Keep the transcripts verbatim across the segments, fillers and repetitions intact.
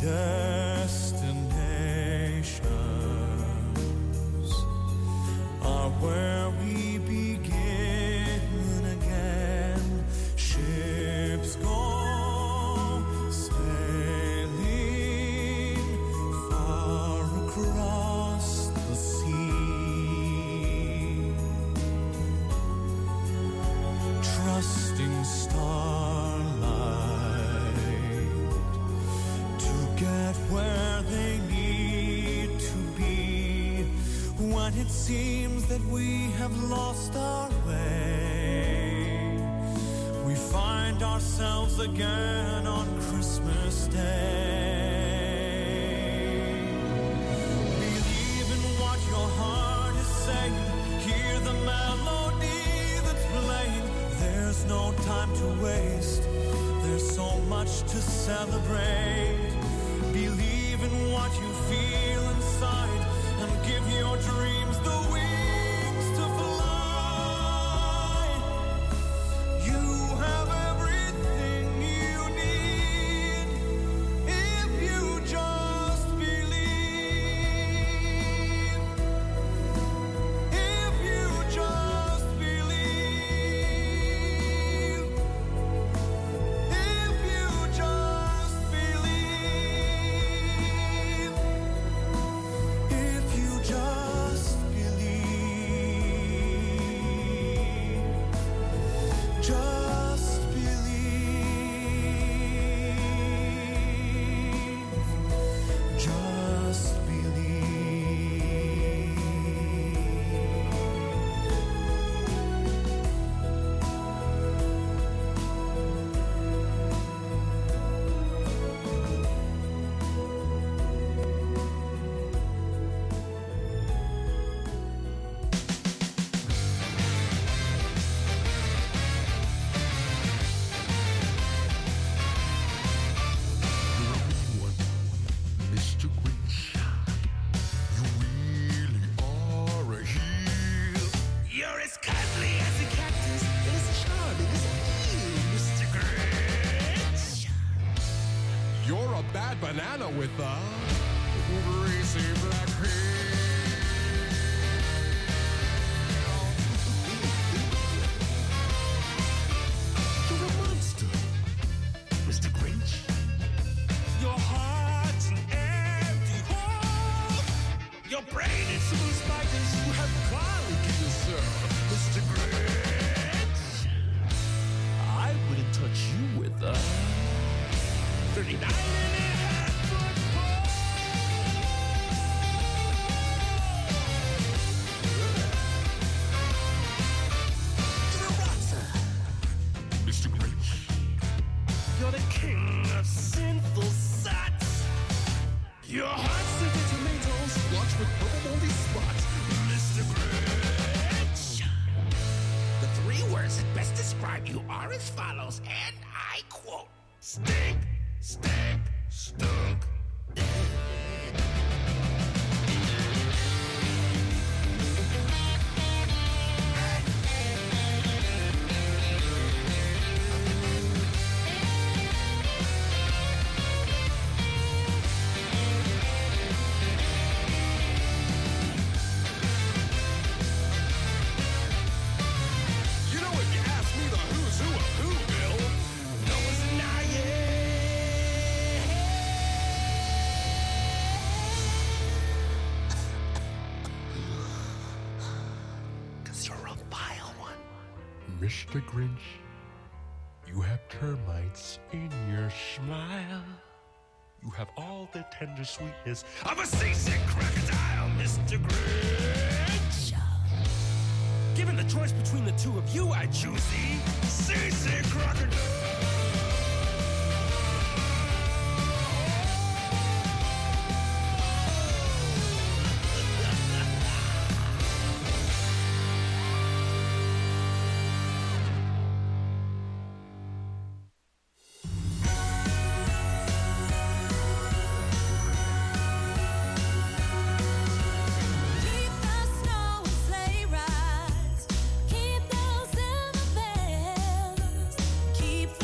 destinations are where we begin again. Ships go sailing far across the sea, trusting starlight to get where they need to be. When it seems that we have lost our way, we find ourselves again on Christmas Day. Believe in what your heart is saying, hear the melody that's playing. There's no time to waste, there's so much to celebrate. Believe in what you feel inside and give your dreams the wings to fly. You have everything you need if you just believe. If you just believe. If you just believe. If you just believe. Just believe. Just believe. Mister Grinch, you really are a heel. You're as cuddly as a cactus, as charming as a eel, Mister Grinch. You're a bad banana with a greasy black peel. You're a monster, Mister Grinch. Your heart's an empty hole. Your brain is full of spiders. You have garlic in your syrup, Mister Grinch. I wouldn't touch you with a thirty-nine and a half foot pole. You're a rotter, Mister Grinch, you're the king of sinful sots. Your heart's scented tomatoes, splotched with purple moldy spots, Mister Grinch. The three words that best describe you are as follows, and I quote: stink, stank, stunk. you know if you ask me the who's who of Whoville, No one's denying. 'Cause you're a vile one. Mister Grinch, you have termites in your smile. You have all the tender sweetness of a seasick crocodile, Mister Grinch. Given the choice between the two of you, I choose the seasick crocodile. Keep the snow and sleigh rides. Keep those silver bells. Keep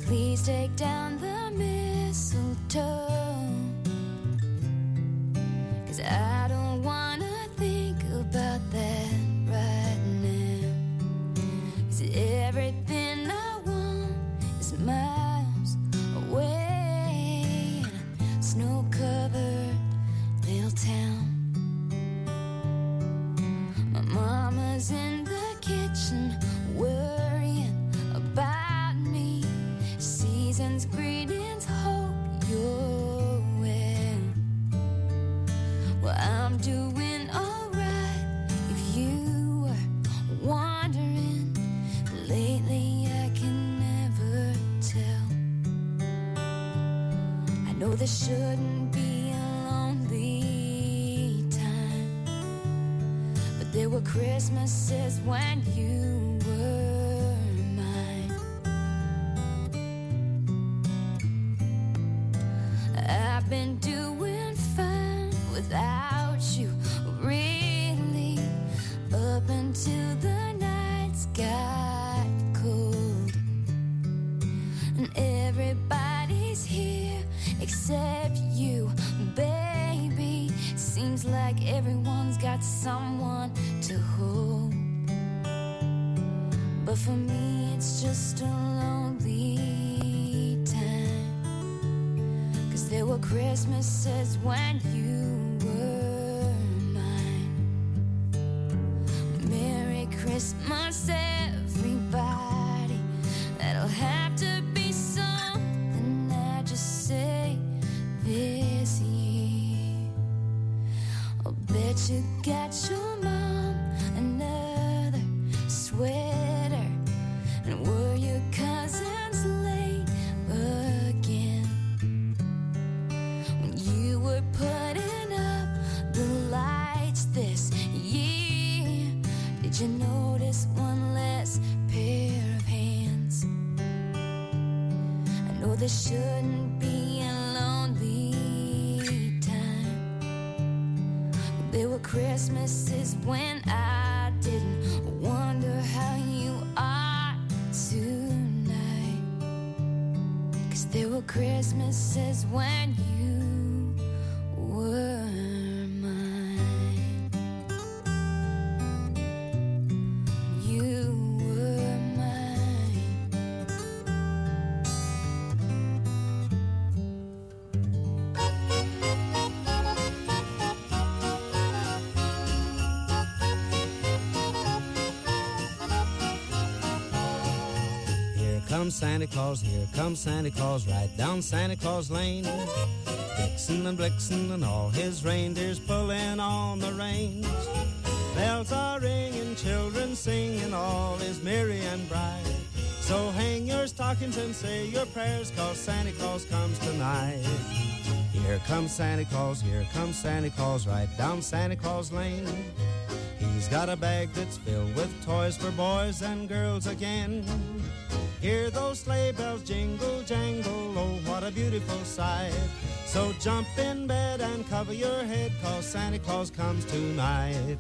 Please take down the mistletoe, 'cause I don't wanna think about that right now. 'Cause everything I want is miles away in a snow-covered little town. My mama's in the kitchen worrying about me. Season's greetings, hope you're well. Well, I'm doing alright if you were wondering. Lately I can never tell. I know there shouldn't be a lonely time, but there were Christmases when you were mine. I've been doing fine without you, really, up until the nights got cold. And everybody's here except you, baby. Seems like everyone's got someone to hold. But for me it's just a lonely time, 'cause there were Christmases when you were mine. Merry Christmas everybody. That'll have to be something I just say this year. I'll bet you got your mom another sweater. And were your cousins late again when you were putting up the lights this year? Did you notice one less pair of hands? I know there shouldn't be a lonely time, but there were Christmases when I didn't wonder how you are tonight. 'Cause there were Christmases when you were mine. You were mine. Here comes Santa Claus, here comes Santa Claus, right down Santa Claus Lane. Vixen and Blixen and all his reindeers pulling on the reins. Bells are ringing, children singing, all is merry and bright. So hang your stockings and say your prayers, 'cause Santa Claus comes tonight. Here comes Santa Claus, here comes Santa Claus, right down Santa Claus Lane. He's got a bag that's filled with toys for boys and girls again. Hear those sleigh bells jingle, jangle, oh, what a beautiful sight. So jump in bed and cover your head, 'cause Santa Claus comes tonight.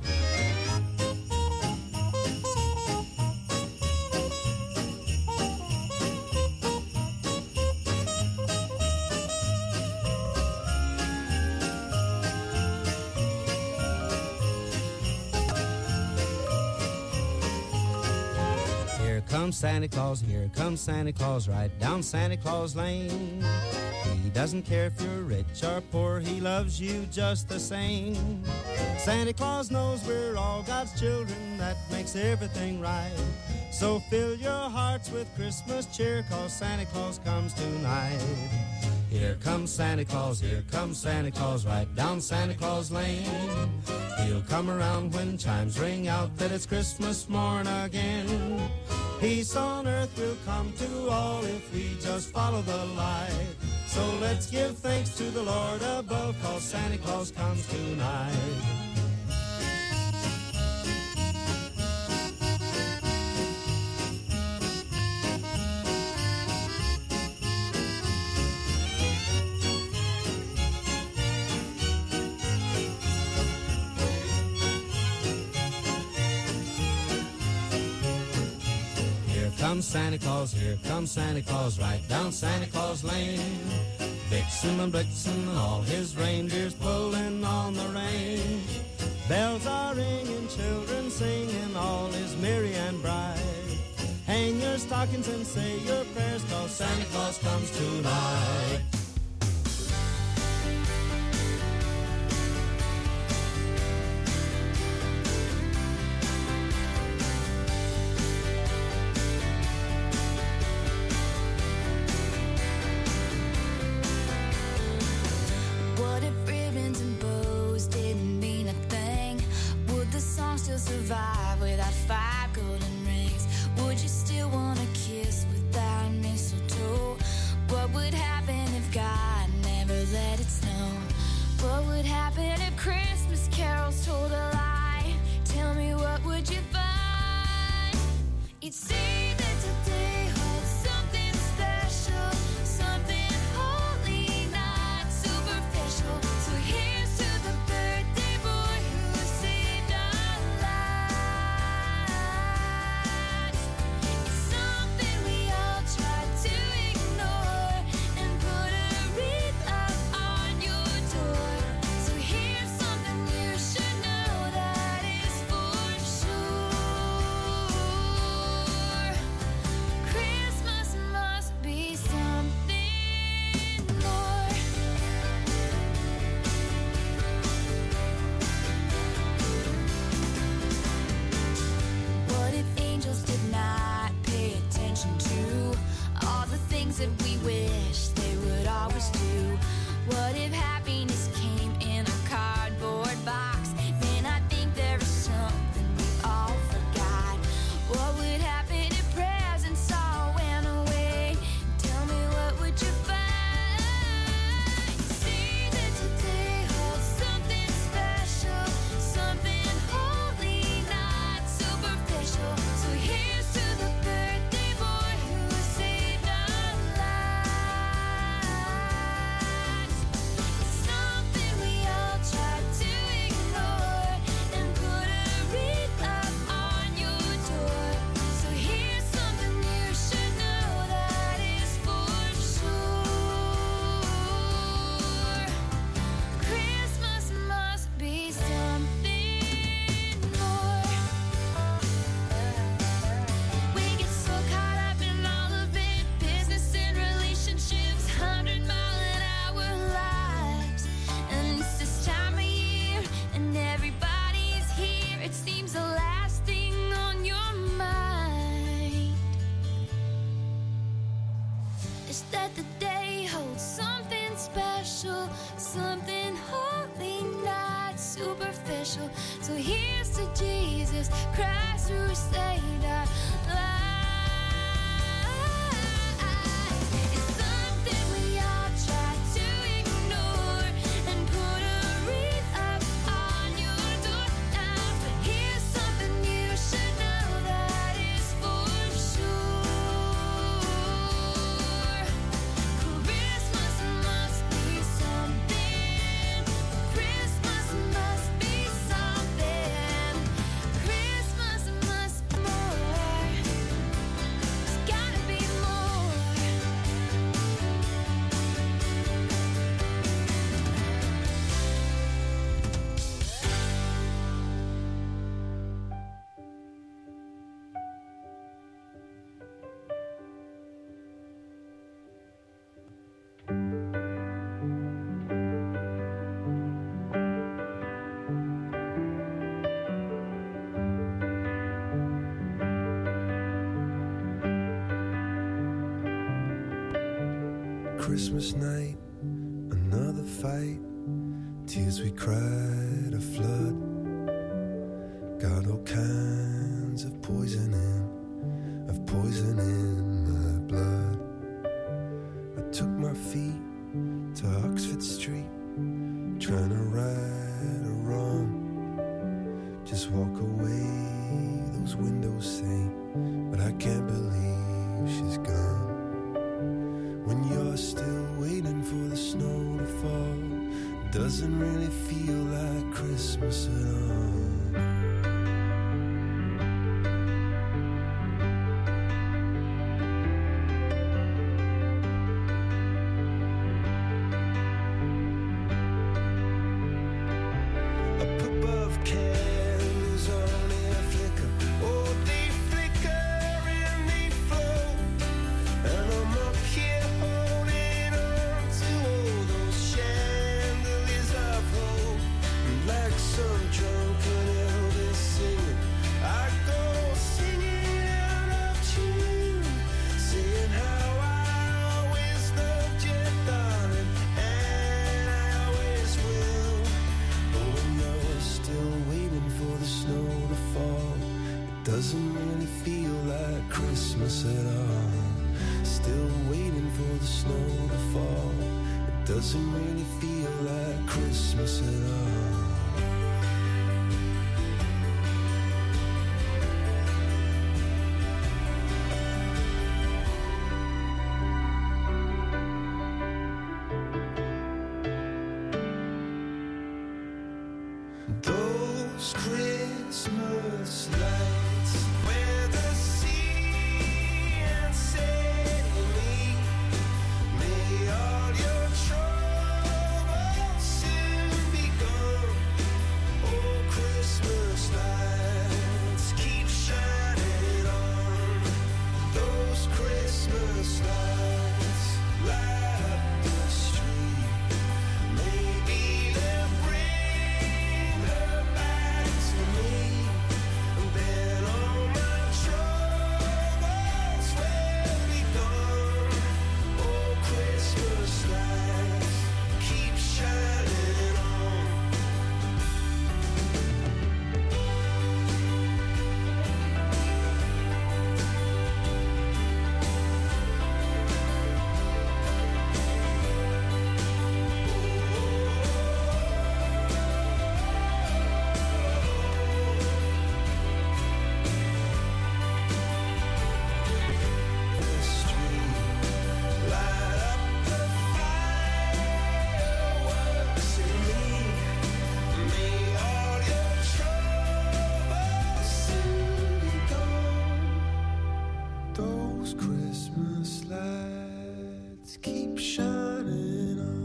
Here comes Santa Claus, here comes Santa Claus, right down Santa Claus Lane. He doesn't care if you're rich or poor, he loves you just the same. Santa Claus knows we're all God's children, that makes everything right. So fill your hearts with Christmas cheer, 'cause Santa Claus comes tonight. Here comes Santa Claus, here comes Santa Claus, right down Santa Claus Lane. He'll come around when chimes ring out that it's Christmas morn again. Peace on earth will come to all if we just follow the light. So let's give thanks to the Lord above, 'cause Santa Claus comes tonight. comes Santa Claus, here comes Santa Claus, right down Santa Claus Lane. Vixen and Blitzen and all his reindeers pulling on the rein. Bells are ringing, children singing, all is merry and bright. Hang your stockings and say your prayers, 'cause Santa Claus comes tonight. What if ribbons and bows didn't mean a thing? Would the song still survive without five golden rings? Would you still want a kiss without mistletoe? What would happen if God never let it snow? What would happen if Christmas carols told a lie? Tell me, what would you find? You'd see that today holds something special, something holy, not superficial. So here's to the birthday boy who saved our lives. It's something we all try to ignore and put a wreath up on your door. So here's something you should know that is for sure. Christmas must be something more. What if angels did not pay attention to all the things that we wish they would always do? What if happiness came in a cardboard box? Man, I think there is something we all forgot. What would happen if presents all went away? Tell me, what would you find? See that today holds something special, something holy, not superficial. So here's to the birthday boy who saved our lives. It's something we all try to ignore and put a wreath up on your door. So here's something you should know that is for sure. Christmas must be something more. We get so caught up in all of it, business and relationships, hundred mile an hour lives. And it's this time of year, and everybody's here. It seems the last thing on your mind is that the day holds something special, something holy, not superficial. So here's to Jesus Christ who saved our lives. It's something we all try to ignore and put a wreath up on your door now. But here's something you should know that is for sure. Christmas must be something. Christmas must be something. Christmas must be more. It's gotta be more. Christmas night, another fight. Tears we cried, a flood. Got all kinds of poison in, of poison in my blood. I took my feet to Oxford Street, trying to right a wrong. Just walk away, those windows say, but I can't believe she's gone. When you're still waiting for the snow to fall, doesn't really feel like Christmas at all. doesn't really feel like Christmas at all. Still waiting for the snow to fall. It doesn't really feel like Christmas at all. Those Christmas lights where the sea and sail me, may all your troubles soon be gone. Oh, Christmas lights keep shining on. Those Christmas lights light up the street. Maybe they'll bring her back to me, and then all my troubles will be gone. Oh, Christmas lights keep shining on. The street, light up the fireworks in me. May all your troubles soon be gone. Those Christmas lights keep shining on.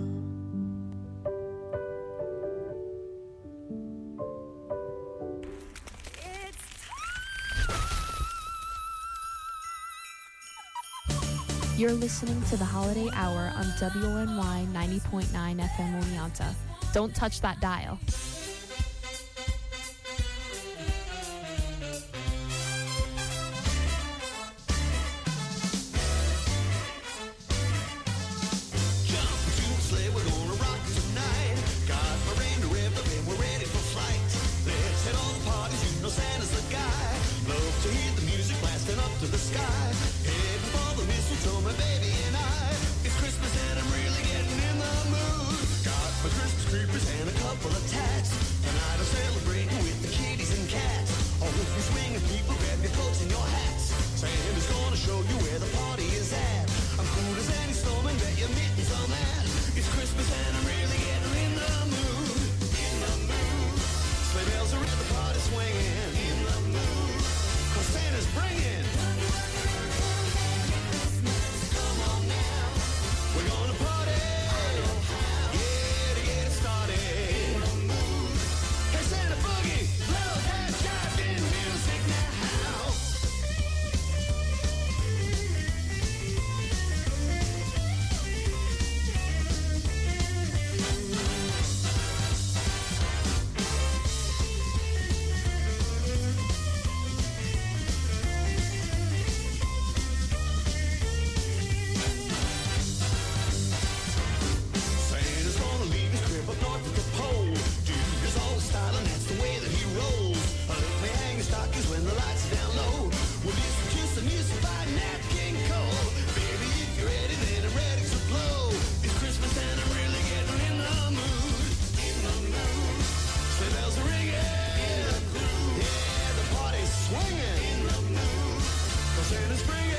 You're listening to the Holiday Hour on W O N Y ninety point nine F M Oneonta. Don't touch that dial. Jump into the sleigh, we're gonna rock it tonight. Got my reindeer revved up and we're ready for flight. Let's hit all the parties, you know Santa's the guy. Love to hear the music blasting up to the sky. Heading for the mistletoe, my baby and I. It's Christmas and I'm really getting in the mood. Got my Christmas creepers and a couple of tats. Tonight I'm celebrating with the kitties and cats. All with me swinging people, grab your coats and your hats. Santa's gonna show you where the party is at. I'm cool as any snowman, bet your mittens on that. It's Christmas and I'm really getting in the mood. In the mood. Sleigh bells are at the party swinging. In the mood. Cause Santa's bringing. Come on now. We're gonna party. Yeah, to get it started. In the mood. Hey Santa Boogie, blow that driving music now. Santa's gonna leave his crib up north at the pole. Dude is all the style and that's the way that he rolls. Let me hang the stockings when the lights are down low. We'll listen to some music by Nat King Cole. Baby, if you're ready, then I'm ready to blow. It's Christmas and I'm really getting in the mood. In the mood. Sleigh bells are ringing. In the mood. Yeah, the party's swinging. In the mood. Cause Santa's bringing.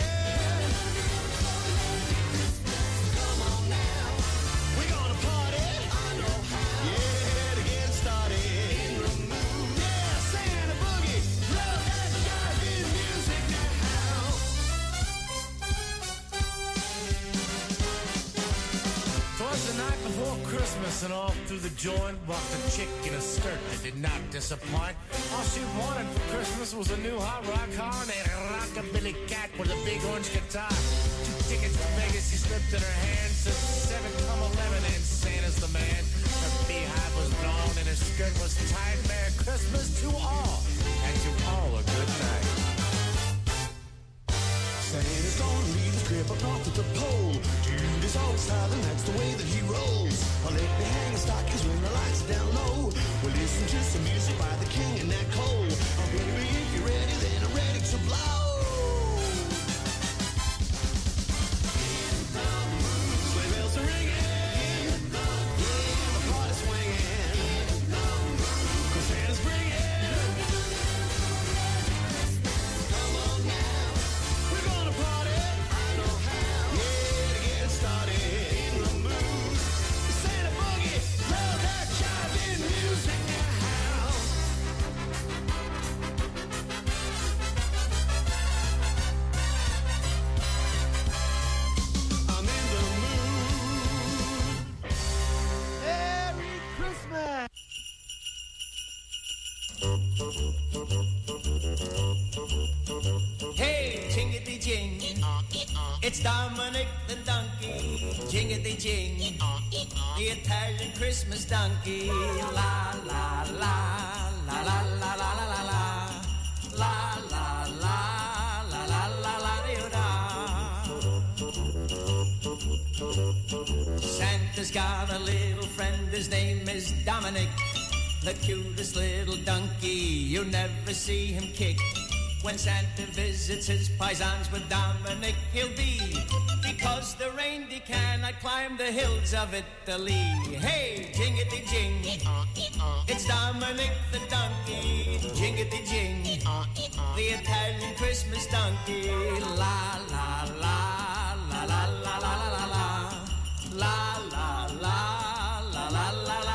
Come on now. We're gonna party. I know how. Yeah, to get started. In the mood. Yeah, Santa Boogie. Love that driving music now. Twas the night before Christmas, and all through the joint walked a chick in a skirt that did not disappoint. All she wanted for Christmas was a new hot rock car and a rockabilly cat with a big orange guitar. Two tickets to Vegas she slipped in her hand, said seven come eleven, and Santa's the man. Her beehive was blown and her skirt was tight. Merry Christmas to all, and to all a good night. Santa's gonna leave his crib up north at the pole. Dude is all style and that's the way that he rolls. I'll let me hang the stockings when the lights are down low. We'll listen to some music by the King and Nat Cole. Oh baby, if you're ready, then I'm ready. It's Dominic the donkey, jingity-jing, the Italian Christmas donkey. La, la, la, la, la, la, la, la, la, la, la, la, la, la, la, la, la. Santa's got a little friend, his name is Dominic, the cutest little donkey, you never see him kick. When Santa visits his paisans with Dominic, he'll be, because the reindeer cannot climb the hills of Italy. Hey, jingity-jing, it's Dominic the donkey, jingity-jing, the Italian Christmas donkey. La, la, la, la, la, la, la, la, la, la, la, la, la, la, la, la,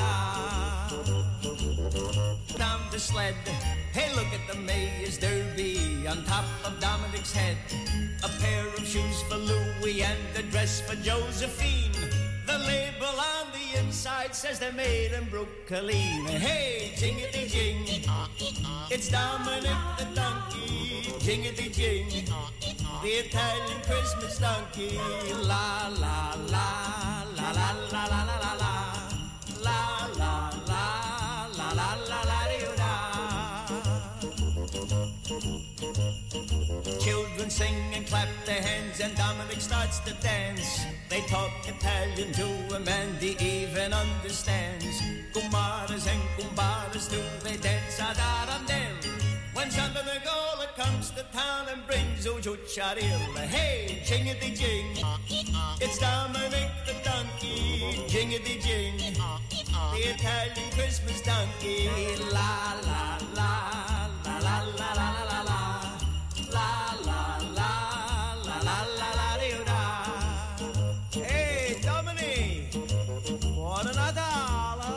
down the sled. Hey, look at the Mayor's Derby on top of Dominic's head. A pair of shoes for Louis and a dress for Josephine. The label on the inside says they're made in Brooklyn. Hey, jingity-jing, it's Dominic the donkey, jingity-jing, the Italian Christmas donkey. La, la, la, la, la, la, la, la, la, la, la, la, la, la, la, la, la. Children sing and clap their hands and Dominic starts to dance. They talk Italian to him and he even understands. Kumaras and kumbaras do they dance ad arandel. When Santa Nicola comes to town and brings Ujucharil. Hey, jingity-jing, it's Dominic the donkey, jingity-jing, the Italian Christmas donkey. La, la, la, la, la, la, la, la, la, la. La la la la la la la da. Hey, Dominic, want another dollar?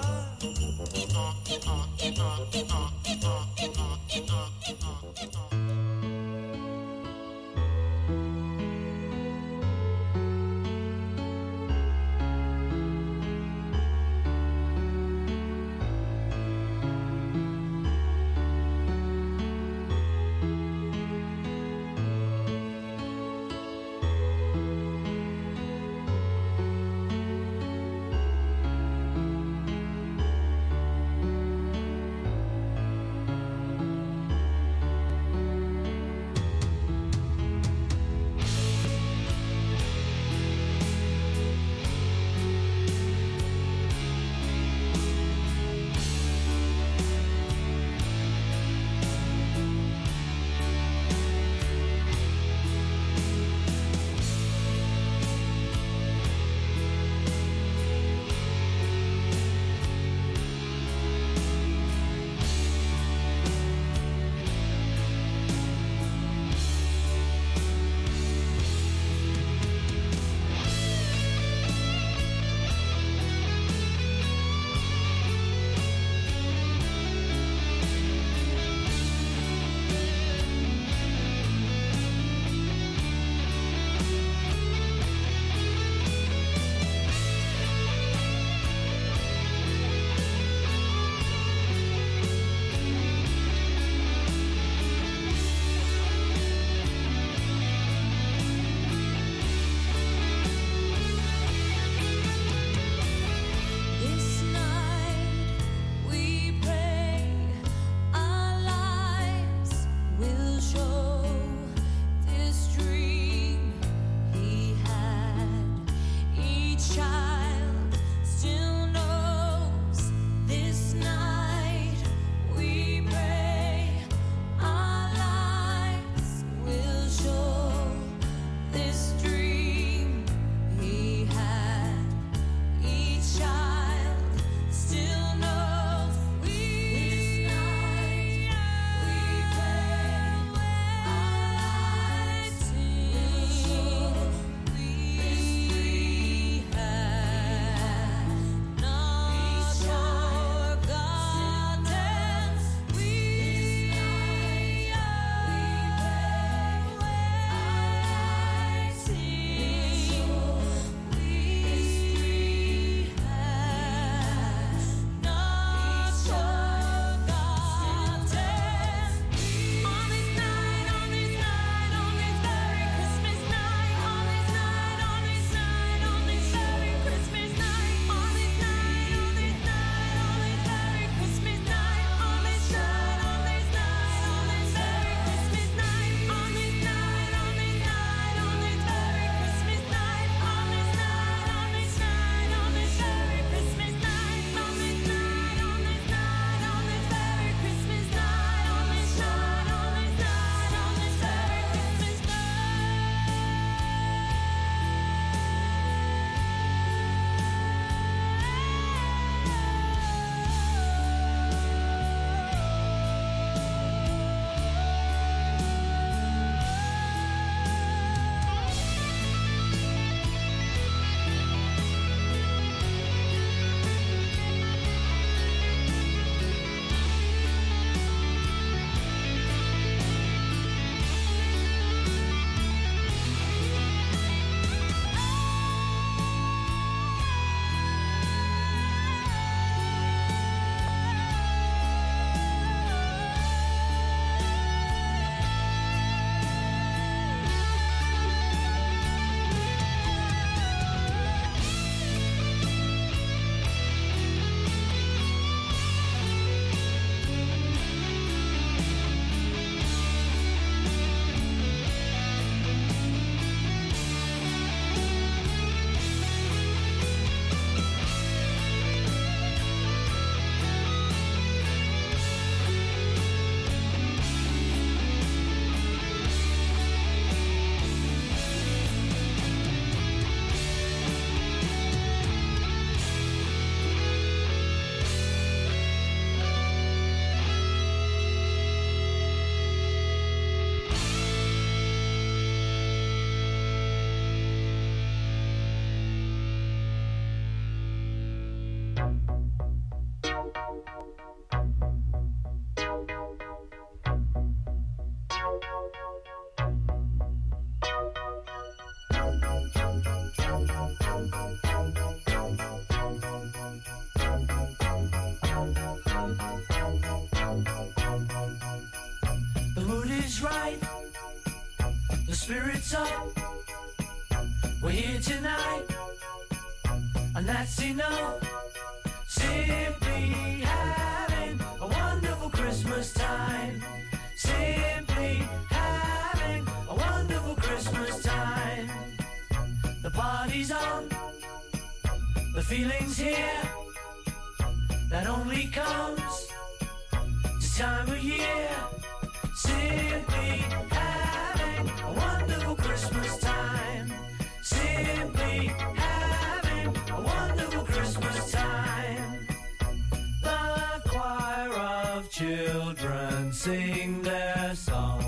The mood is right, the spirit's up. We're here tonight, and that's enough. Simply having a wonderful Christmas time. Simply having a wonderful Christmas time. The party's on, the feeling's here. That only comes this time of year. Simply having a wonderful Christmas time. Simply having a wonderful Christmas time. The choir of children sing their song.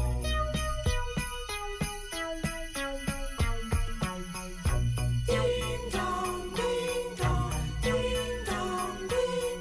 Ding dong, ding dong, ding dong, ding.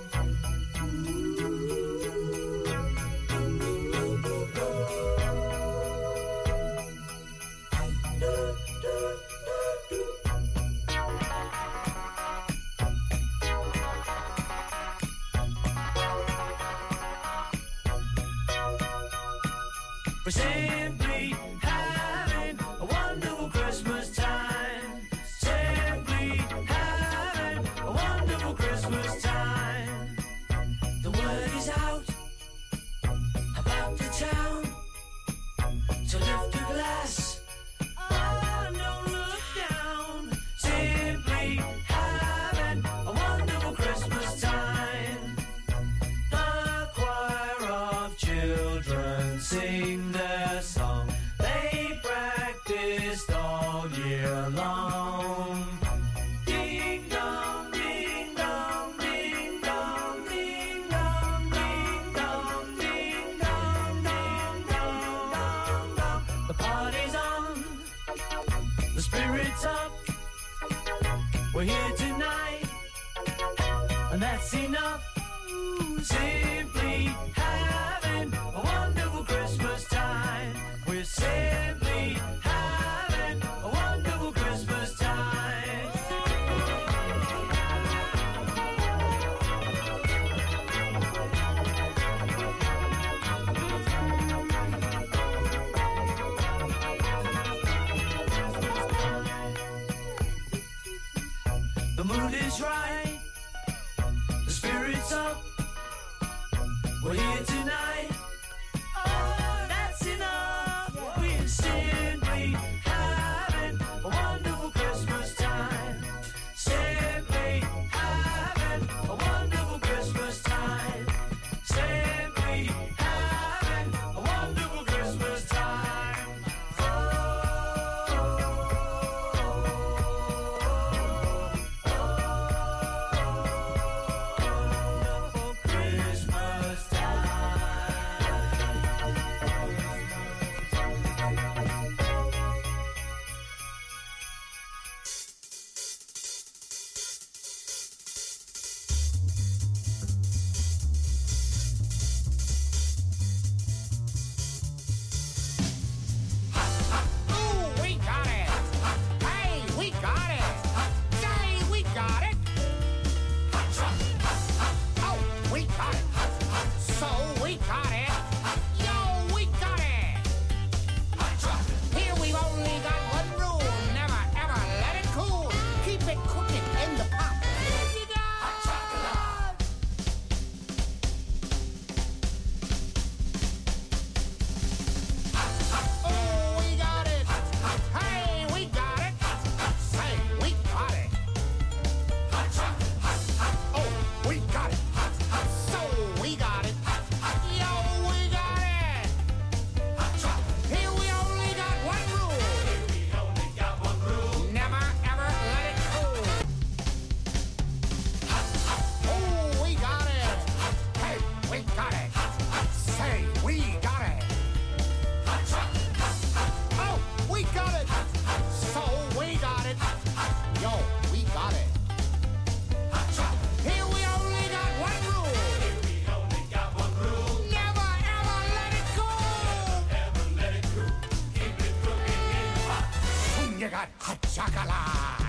We're simply having a wonderful Christmas time. Simply having a wonderful Christmas time. The word is out about the town to lift a glass. Oh, don't look down. Simply having a wonderful Christmas time. The choir of children sing their song. They practiced all year long. Ding dong, ding dong, ding dong, ding dong, ding dong, ding dong, dong, dong, dong, dong. The party's on, the spirit's up. We're here tonight, and that's enough. Simply having a wonderful Christmas time. We're simply having a wonderful Christmas time. The mood is right, the spirit's up. We're here tonight. Oh, that's enough. We're simply having a wonderful Christmas time. Simply having a wonderful Christmas time. Simply having a wonderful Christmas time. Oh, oh, oh, you got hot chocolate.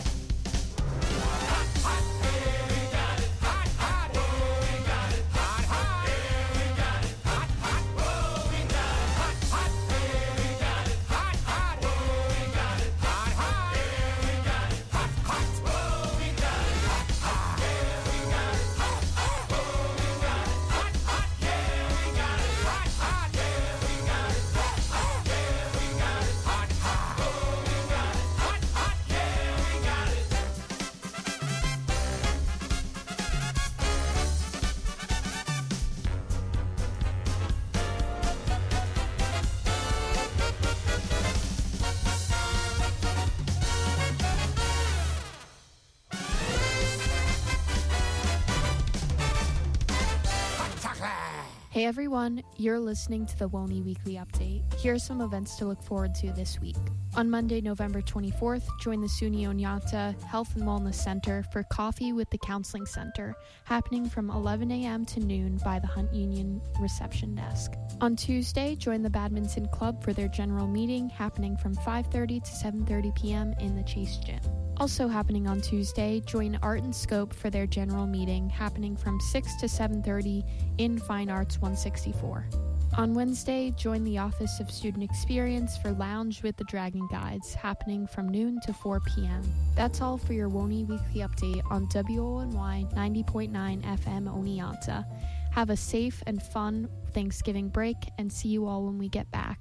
Hey everyone, you're listening to the W O N Y Weekly Update. Here are some events to look forward to this week. On Monday, November twenty-fourth, join the SUNY Oneonta Health and Wellness Center for Coffee with the Counseling Center, happening from eleven a.m. to noon by the Hunt Union reception desk. On Tuesday, join the Badminton Club for their general meeting, happening from five thirty to seven thirty p.m. in the Chase Gym. Also happening on Tuesday, join Art and Scope for their general meeting, happening from six to seven thirty in Fine Arts one sixty-four. On Wednesday, join the Office of Student Experience for Lounge with the Dragon Guides, happening from noon to four p.m. That's all for your W O N Y Weekly Update on W O N Y ninety point nine F M Oneonta. Have a safe and fun Thanksgiving break, and see you all when we get back.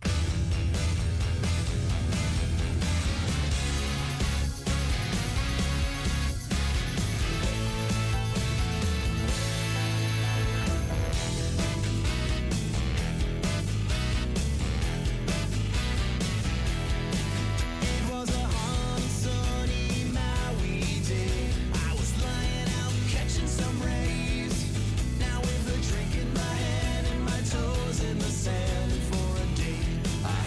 Now with a drink in my hand and my toes in the sand, and for a day I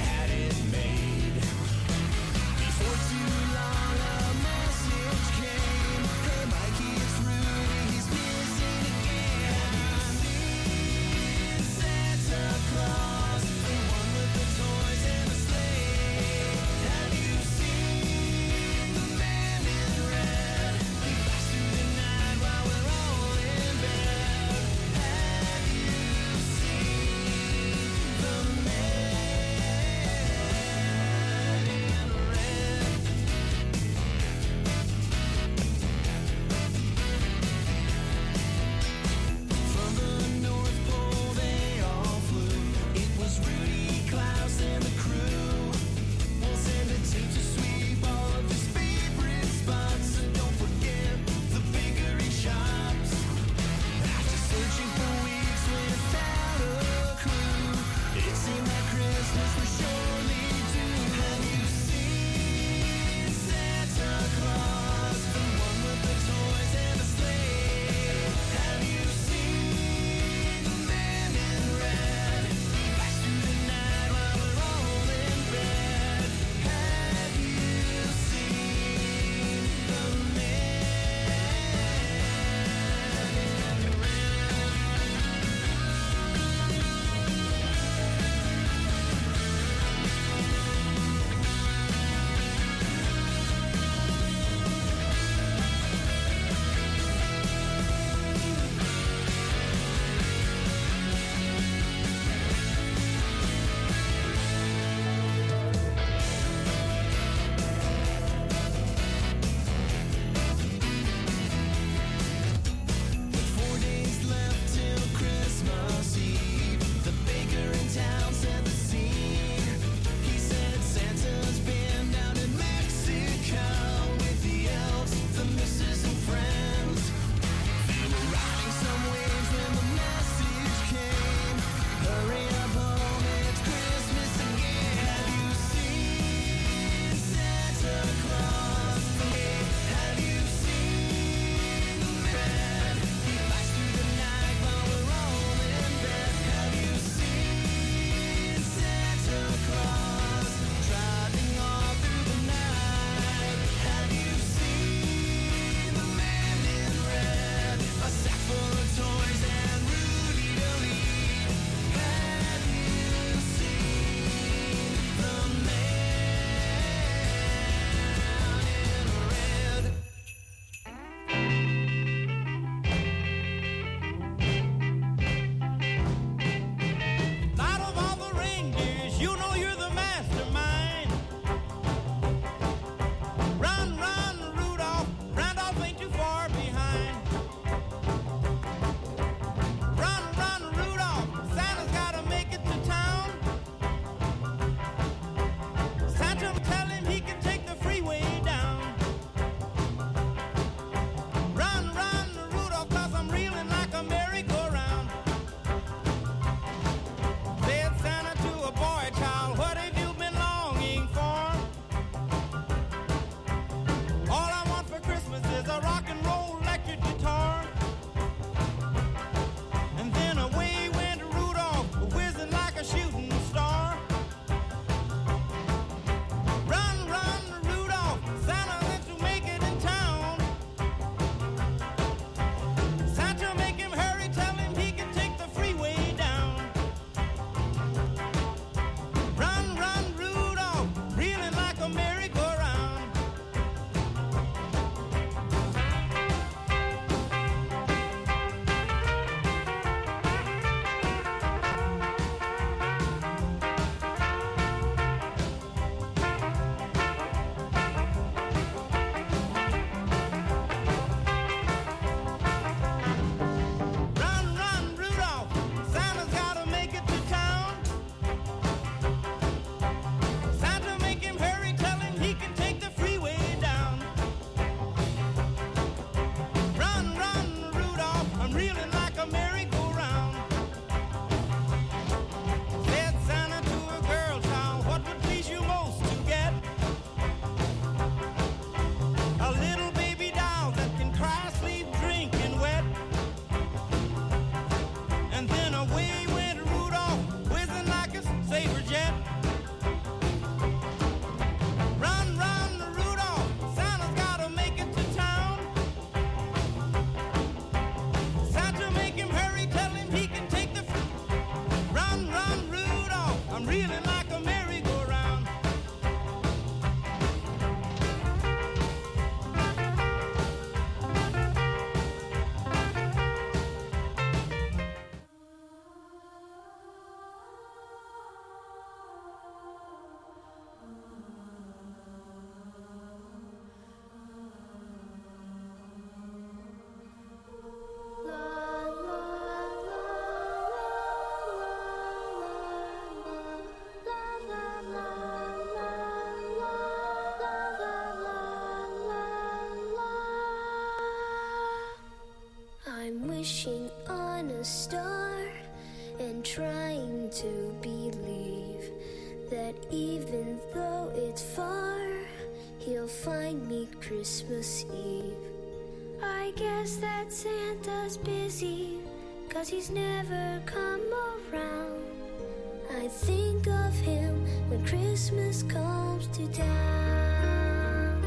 Even though it's far, he'll find me Christmas Eve. I guess that Santa's busy, 'cause he's never come around. I think of him when Christmas comes to town.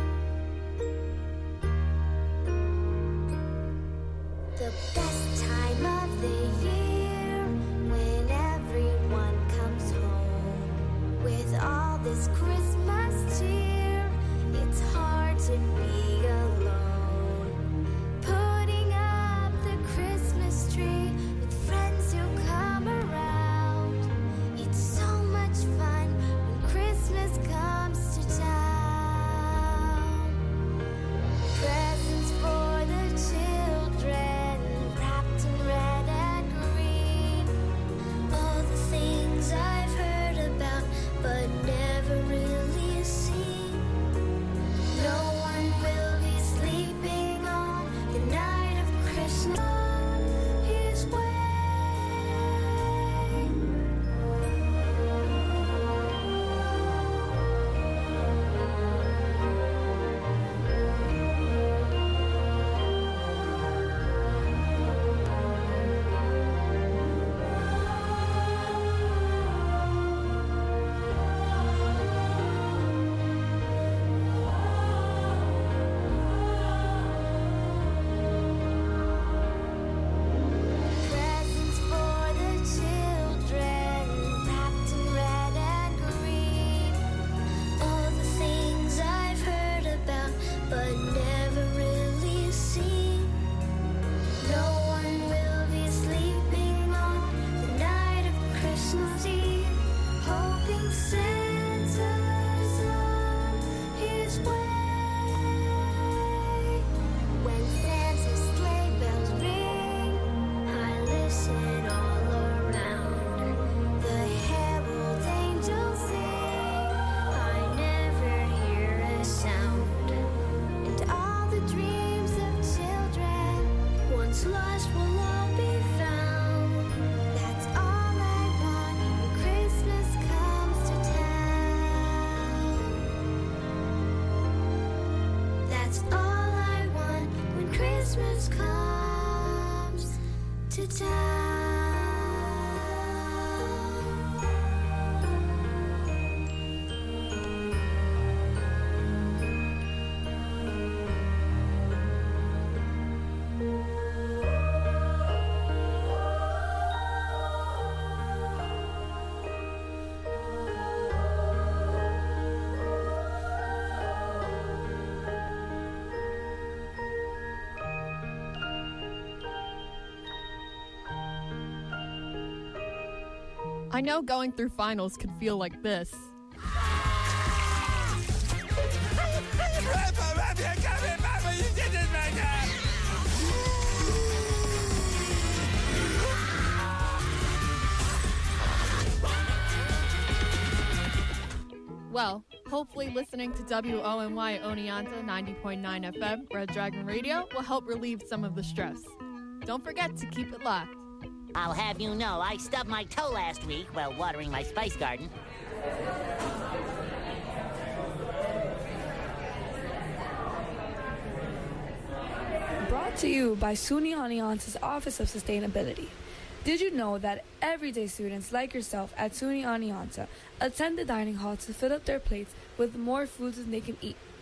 The best time of the year, when everyone comes home with all this Christmas cheer, it's hard to be alone. Putting up the Christmas tree with friends who come around. It's so much fun when Christmas comes to town. Presents for the children, wrapped in red and green. All the things I've heard about, but never really seen. No one will be sleeping on the night of Christmas. His way. Presents for the children, wrapped in red and green. All the things I've heard about, but never really seen. No one will be sleeping on the night of Christmas Eve, hoping Santa's on his way. When Santa's sleigh bells ring, I listen all around. The herald angels sing, I never hear a sound. And all the dreams of children, once lost, will all be found. That's all I want when Christmas comes to town. That's all I want when Christmas comes to town. I know going through finals could feel like this. Well, hopefully listening to W O N Y Oneonta ninety point nine F M, Red Dragon Radio, will help relieve some of the stress. Don't forget to keep it locked. I'll have you know, I stubbed my toe last week while watering my spice garden. Brought to you by SUNY Oneonta's Office of Sustainability. Did you know that everyday students like yourself at SUNY Oneonta attend the dining hall to fill up their plates with more foods than they can eat?